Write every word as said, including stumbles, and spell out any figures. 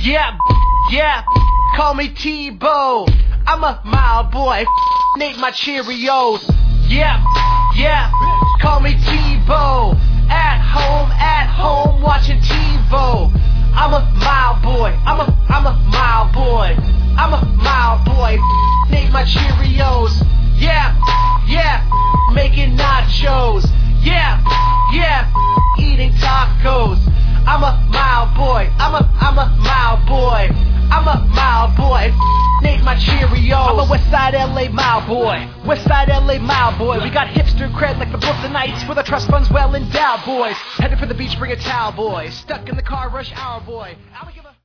Yeah, yeah, call me Tebow. I'm a mild boy, Nate my Cheerios. Yeah, yeah, call me Tebow. At home, at home, watching TiVo. I'm a mild boy, I'm a, I'm a mild boy. I'm a mild boy, Nate my Cheerios. Yeah, yeah, making nachos. Yeah, yeah, eating tacos. I'm a mild boy, I'm a, I'm a mild boy. I'm a mild boy, Nate my Cheerios. I'm a Westside L A mild boy, Westside L A mild boy. We got hipster cred like the Brooklynites, where the trust funds well endowed boys. Headed for the beach, bring a towel boy. Stuck in the car, rush hour boy.